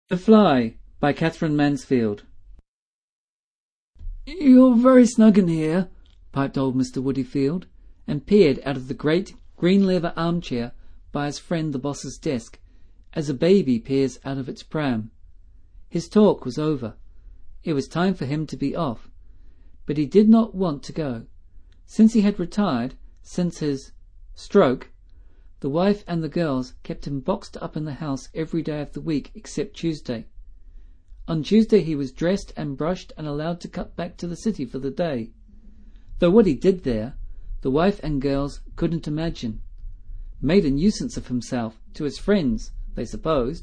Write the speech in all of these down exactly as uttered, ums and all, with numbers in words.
The Fly by Catherine Mansfield. "You're very snug in here," piped old Mister Woodyfield, and peered out of the great green leather armchair by his friend the boss's desk, as a baby peers out of its pram. His talk was over. It was time for him to be off, but he did not want to go. Since he had retired, since his stroke, the wife and the girls kept him boxed up in the house every day of the week except Tuesday. On Tuesday he was dressed and brushed and allowed to cut back to the city for the day. Though what he did there, the wife and girls couldn't imagine. Made a nuisance of himself to his friends, they supposed.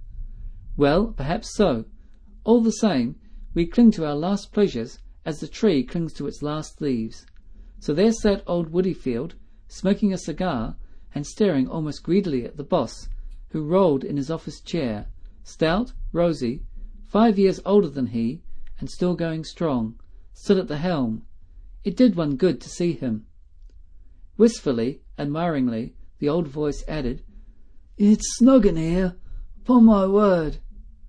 Well, perhaps so. All the same, we cling to our last pleasures as the tree clings to its last leaves. So there sat old Woodyfield, smoking a cigar and staring almost greedily at the boss, who rolled in his office chair, stout, rosy, five years older than he, and still going strong, still at the helm. It did one good to see him. Wistfully, admiringly, the old voice added, "It's snug in here, upon my word."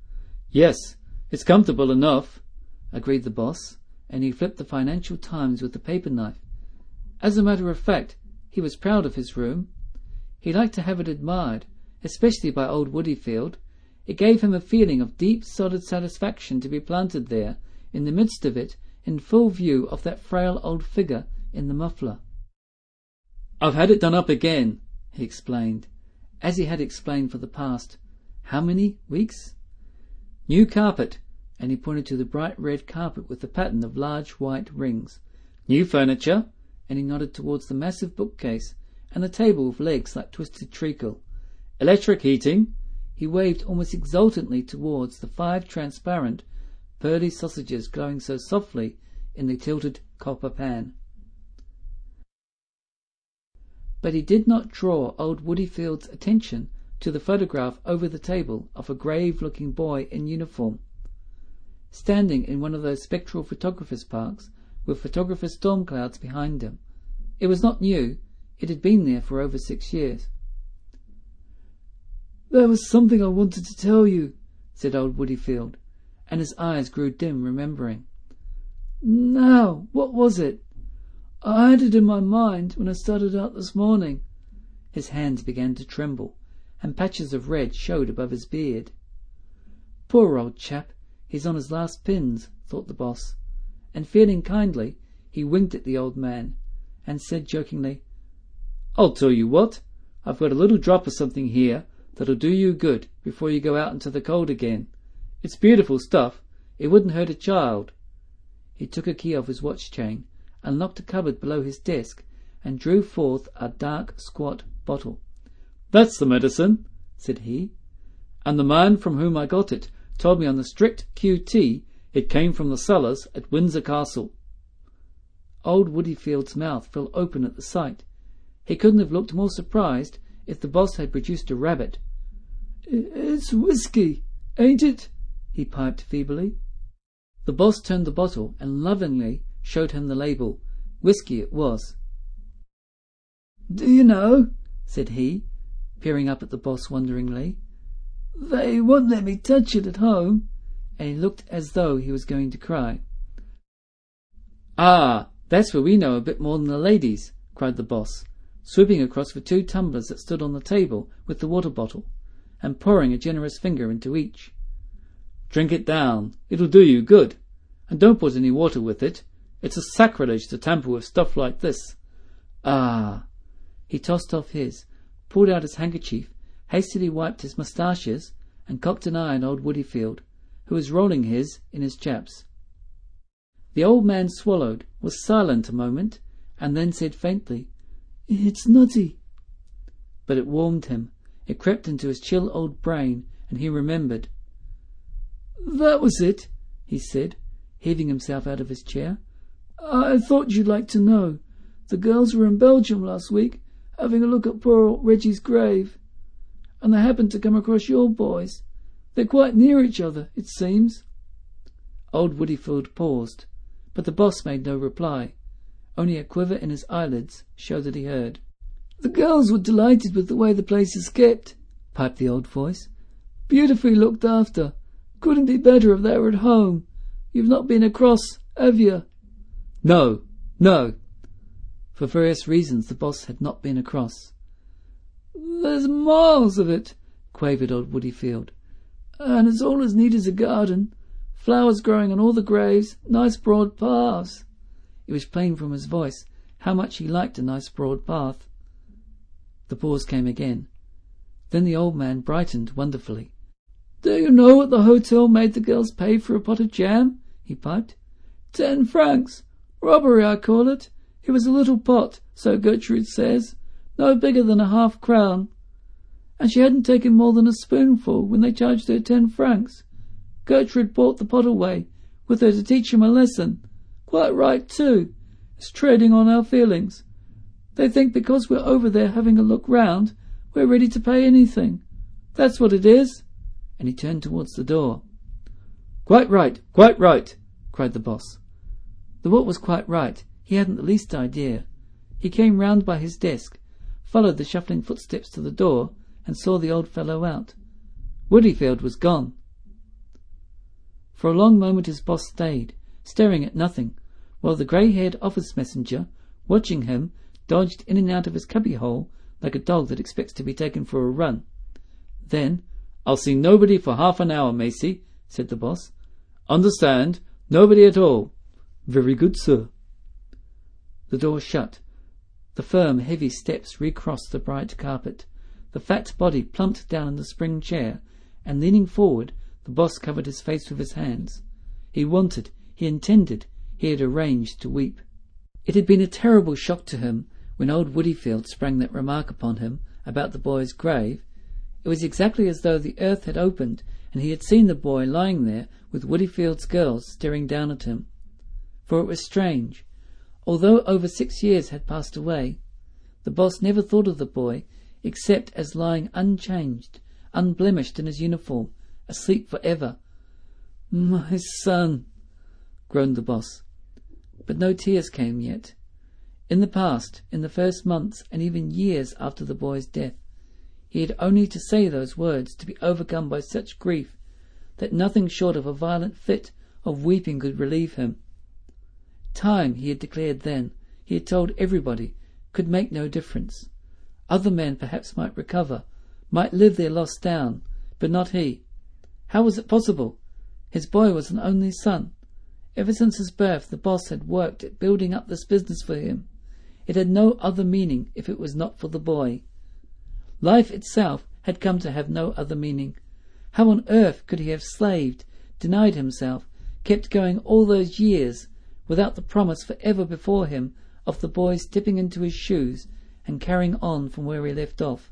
"Yes, it's comfortable enough," agreed the boss, and he flipped the Financial Times with the paper knife. As a matter of fact, he was proud of his room. He liked to have it admired, especially by old Woodyfield. It gave him a feeling of deep, solid satisfaction to be planted there, in the midst of it, in full view of that frail old figure in the muffler. "I've had it done up again," he explained, as he had explained for the past, how many weeks? "New carpet," and he pointed to the bright red carpet with the pattern of large white rings. "New furniture," and he nodded towards the massive bookcase and the table with legs like twisted treacle. "Electric heating." He waved almost exultantly towards the five transparent, pearly sausages glowing so softly in the tilted copper pan. But he did not draw old Woodyfield's attention to the photograph over the table of a grave-looking boy in uniform, standing in one of those spectral photographers' parks with photographer storm clouds behind him. It was not new. It had been there for over six years. "There was something I wanted to tell you," said old Woodyfield, and his eyes grew dim, remembering. "Now, what was it? I had it in my mind when I started out this morning." His hands began to tremble, and patches of red showed above his beard. "Poor old chap, he's on his last pins," thought the boss, and feeling kindly, he winked at the old man, and said jokingly, "I'll tell you what, I've got a little drop of something here that'll do you good before you go out into the cold again. It's beautiful stuff. It wouldn't hurt a child." He took a key off his watch chain, unlocked a cupboard below his desk, and drew forth a dark, squat bottle. "That's the medicine," said he, "and the man from whom I got it told me on the strict Q T it came from the cellars at Windsor Castle." Old Woodyfield's mouth fell open at the sight. He couldn't have looked more surprised if the boss had produced a rabbit. "It's whiskey, ain't it?" he piped feebly. The boss turned the bottle and lovingly showed him the label. Whiskey it was. "Do you know," said he, peering up at the boss wonderingly, "they won't let me touch it at home," and he looked as though he was going to cry. "Ah, that's where we know a bit more than the ladies," cried the boss, swooping across for two tumblers that stood on the table with the water bottle, and pouring a generous finger into each. "Drink it down. It'll do you good. And don't put any water with it. It's a sacrilege to tamper with stuff like this. Ah!" He tossed off his, pulled out his handkerchief, hastily wiped his moustaches, and cocked an eye on old Woodyfield, who was rolling his in his chaps. The old man swallowed, was silent a moment, and then said faintly, "It's nutty." But it warmed him. It crept into his chill old brain, and he remembered. "That was it," he said, heaving himself out of his chair. "I thought you'd like to know. The girls were in Belgium last week, having a look at poor old Reggie's grave, and they happened to come across your boys. They're quite near each other, it seems." Old Woodyfield paused, but the boss made no reply. Only a quiver in his eyelids showed that he heard. "The girls were delighted with the way the place is kept," piped the old voice. "Beautifully looked after. Couldn't be better if they were at home. You've not been across, have you? No, no. For various reasons the boss had not been across. There's miles of it, quavered old Woodyfield. And it's all as neat as a garden. Flowers growing on all the graves, nice broad paths. It was plain from his voice how much he liked a nice broad path. The pause came again. Then the old man brightened wonderfully. Do you know what the hotel made the girls pay for a pot of jam? He piped. Ten francs. Robbery, I call it. It was a little pot, so Gertrude says, no bigger than a half crown. And she hadn't taken more than a spoonful when they charged her ten francs. Gertrude brought the pot away with her to teach him a lesson. Quite right, too. It's treading on our feelings. They think because we're over there having a look round, we're ready to pay anything. That's what it is. And he turned towards the door. Quite right, quite right, cried the boss. The what was quite right, he hadn't the least idea. He came round by his desk, followed the shuffling footsteps to the door, and saw the old fellow out. Woodyfield was gone. For a long moment his boss stayed, staring at nothing, while the grey-haired office messenger, watching him, dodged in and out of his cubbyhole like a dog that expects to be taken for a run. Then, I'll see nobody for half an hour, Macy, said the boss. Understand, nobody at all. Very good, sir. The door shut. The firm, heavy steps recrossed the bright carpet. The fat body plumped down in the spring chair, and leaning forward, the boss covered his face with his hands. He wanted, he intended, he had arranged to weep. It had been a terrible shock to him when old Woodyfield sprang that remark upon him about the boy's grave. It was exactly as though the earth had opened, and he had seen the boy lying there with Woodyfield's girls staring down at him. For it was strange. Although over six years had passed away, the boss never thought of the boy except as lying unchanged, unblemished in his uniform, asleep for ever. My son, groaned the boss. But no tears came yet. In the past, in the first months and even years after the boy's death, he had only to say those words to be overcome by such grief that nothing short of a violent fit of weeping could relieve him. Time, he had declared then, he had told everybody, could make no difference. Other men perhaps might recover, might live their loss down, but not he. How was it possible? His boy was an only son. Ever since his birth the boss had worked at building up this business for him. It had no other meaning if it was not for the boy. Life itself had come to have no other meaning. How on earth could he have slaved, denied himself, kept going all those years, without the promise for ever before him of the boy's dipping into his shoes and carrying on from where he left off?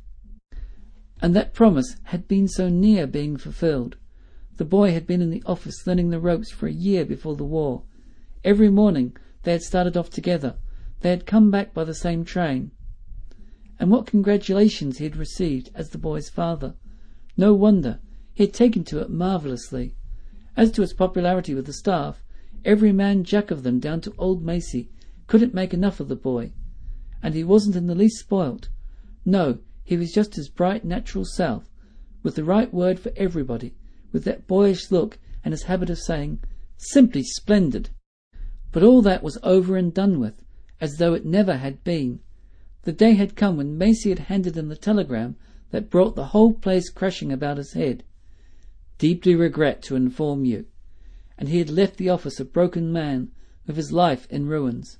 And that promise had been so near being fulfilled. The boy had been in the office learning the ropes for a year before the war. Every morning they had started off together. They had come back by the same train. And what congratulations he had received as the boy's father. No wonder. He had taken to it marvellously. As to its popularity with the staff, every man jack of them down to old Macy couldn't make enough of the boy. And he wasn't in the least spoilt. No, he was just his bright natural self, with the right word for everybody, with that boyish look and his habit of saying, simply splendid. But all that was over and done with, as though it never had been. The day had come when Macy had handed him the telegram that brought the whole place crashing about his head. Deeply regret to inform you. And he had left the office a broken man, with his life in ruins.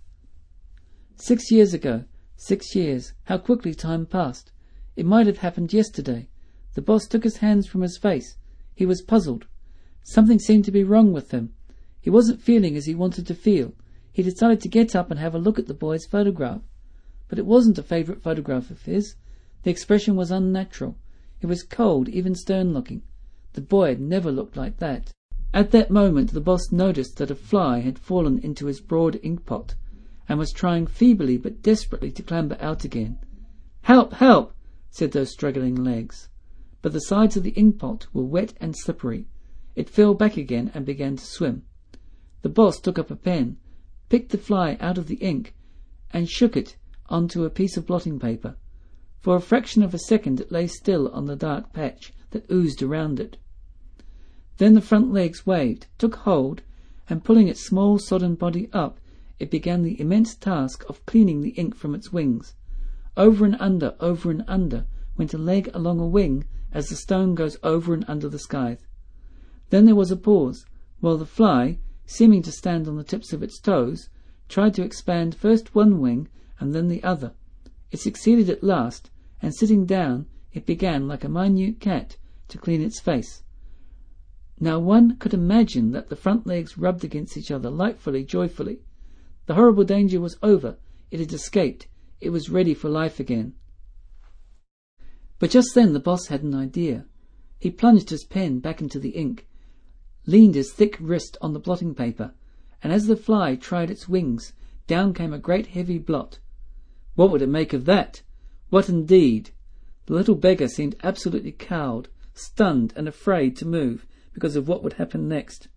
Six years ago, six years, how quickly time passed. It might have happened yesterday. The boss took his hands from his face. He was puzzled. Something seemed to be wrong with him. He wasn't feeling as he wanted to feel. He decided to get up and have a look at the boy's photograph. But it wasn't a favourite photograph of his. The expression was unnatural. It was cold, even stern-looking. The boy had never looked like that. At that moment the boss noticed that a fly had fallen into his broad inkpot, and was trying feebly but desperately to clamber out again. "Help! Help!" said those struggling legs. But the sides of the inkpot were wet and slippery. It fell back again and began to swim. The boss took up a pen, picked the fly out of the ink, and shook it onto a piece of blotting paper. For a fraction of a second it lay still on the dark patch that oozed around it. Then the front legs waved, took hold, and pulling its small sodden body up, it began the immense task of cleaning the ink from its wings. Over and under, over and under, went a leg along a wing as the stone goes over and under the scythe. Then there was a pause, while the fly, seeming to stand on the tips of its toes, tried to expand first one wing and then the other. It succeeded at last, and sitting down, it began, like a minute cat, to clean its face. Now one could imagine that the front legs rubbed against each other lightfully, joyfully. The horrible danger was over. It had escaped. It was ready for life again. But just then the boss had an idea. He plunged his pen back into the ink, leaned his thick wrist on the blotting paper, and as the fly tried its wings, down came a great heavy blot. What would it make of that? What indeed? The little beggar seemed absolutely cowed, stunned, and afraid to move because of what would happen next.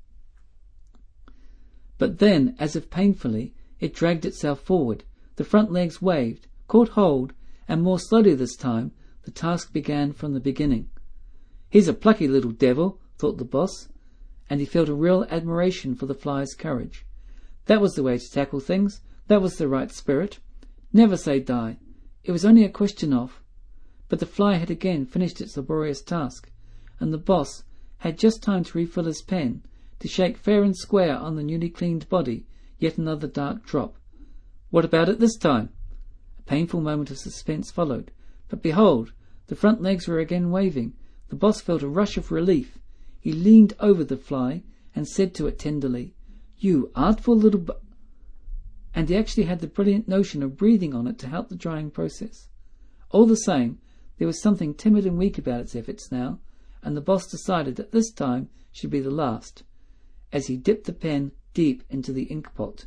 But then, as if painfully, it dragged itself forward. The front legs waved, caught hold, and more slowly this time, the task began from the beginning. "He's a plucky little devil," thought the boss, and he felt a real admiration for the fly's courage. That was the way to tackle things. That was the right spirit. Never say die. It was only a question of... But the fly had again finished its laborious task, and the boss had just time to refill his pen, to shake fair and square on the newly cleaned body yet another dark drop. What about it this time? A painful moment of suspense followed, but behold, the front legs were again waving. The boss felt a rush of relief. He leaned over the fly and said to it tenderly, "You artful little bu—" And he actually had the brilliant notion of breathing on it to help the drying process. All the same, there was something timid and weak about its efforts now, and the boss decided that this time should be the last, as he dipped the pen deep into the ink pot.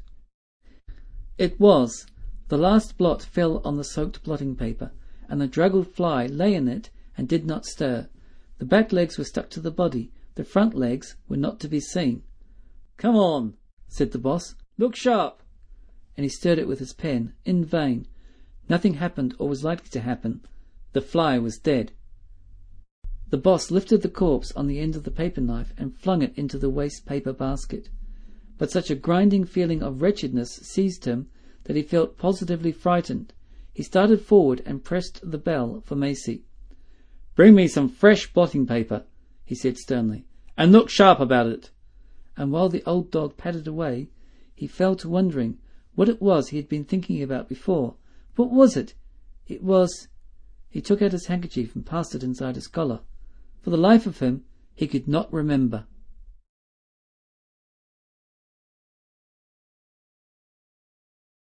It was. The last blot fell on the soaked blotting paper, and the draggled fly lay in it and did not stir. The back legs were stuck to the body. The front legs were not to be seen. "Come on," said the boss. "Look sharp." And he stirred it with his pen. In vain. Nothing happened or was likely to happen. The fly was dead. The boss lifted the corpse on the end of the paper knife and flung it into the waste paper basket. But such a grinding feeling of wretchedness seized him that he felt positively frightened. He started forward and pressed the bell for Macy. "Bring me some fresh blotting paper," he said sternly, "and look sharp about it." And while the old dog padded away, he fell to wondering what it was he had been thinking about before. What was it? It was... He took out his handkerchief and passed it inside his collar. For the life of him, he could not remember.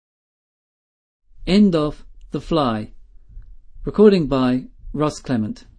End of The Fly. Recording by Ross Clement.